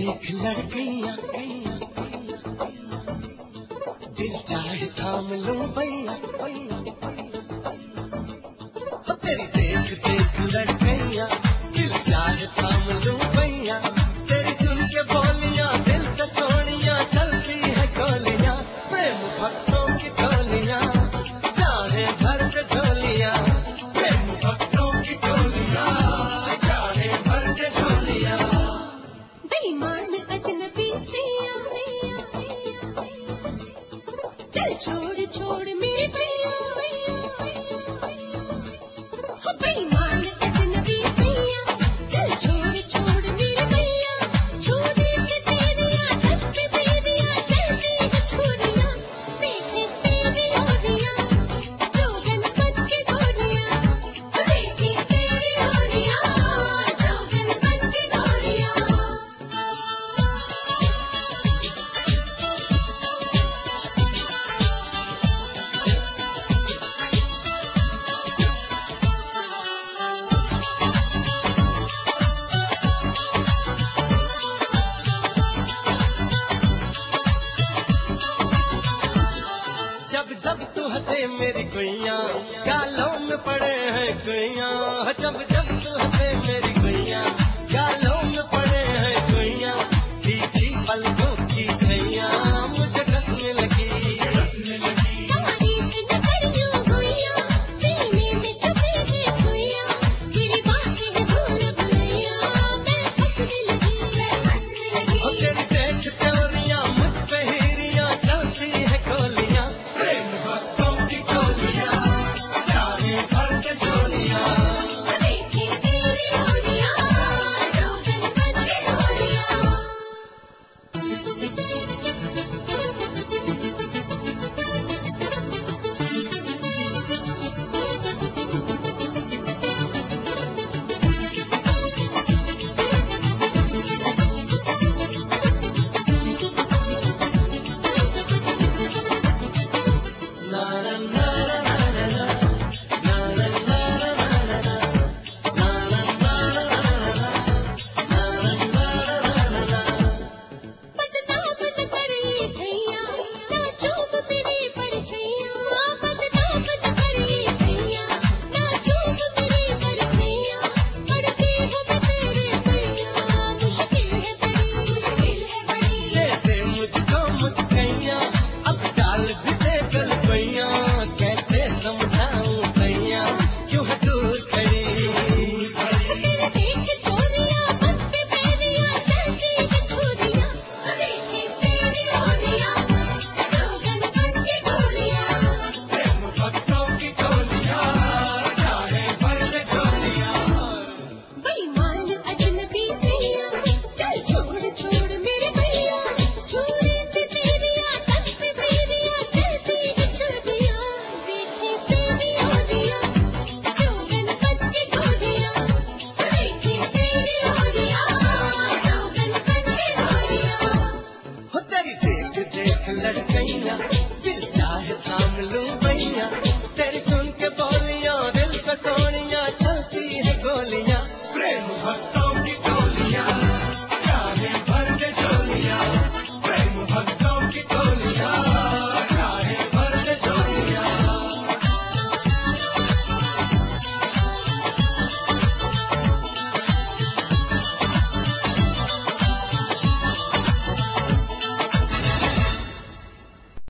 देख लड़कियां दिल चाहे थाम लूं भैया तेरी देख देख लड़कियां दिल चाहे थाम लूं भैया तेरी सुन के बोलियां दिल पे सोनियां चलती है गोलियां प्रेम भक्तों की टोलियां चाहे भर के झोलियां प्रेम भक्तों की टोलियां चाहे भर के झोलियां बेईमान अजनबी सिया चल छोड़ छोड़ मेरे भैया हो बेईमान अजनबी सिया चल छोड़ छोड़ मेरे भैया छोड़ी से तेरिया ढक पे बेरिया चलती है छोरियां देखे तेरी ओरियां जोगन बन के गोरियां देखे तेरी ओरियां जोगन बन के गोरियां जब जब तू हंसे मेरी गुइयां गालों में पड़े हैं गुइयां जब जब तू हंसे मेरी गुइयां गालों में पड़े हैं गुइयां तीखी पलकों की छैया मुझे कसने लगी तारीफ न करियो गुइयां सीने में चुभे है सुइयां तेरी बातें भूल भुलैया मैं हंसने लगी हो तेरी देख तेरियां मुझ पे हीरियां चलती है गोलियां प्रेम भक्तों की टोलियां चाहे भर के झोलियां देखे तेरी ओरियां जोगन बन के गोरियां बदनाम न कर ये भैया ना चूक मेरी परछैया बदनाम न कर ये भैया ना चूक मेरी परछैया पढ़ती हूँ मैं तेरे भैया मुश्किल है बड़ी दे दे मुझको मुस्कैया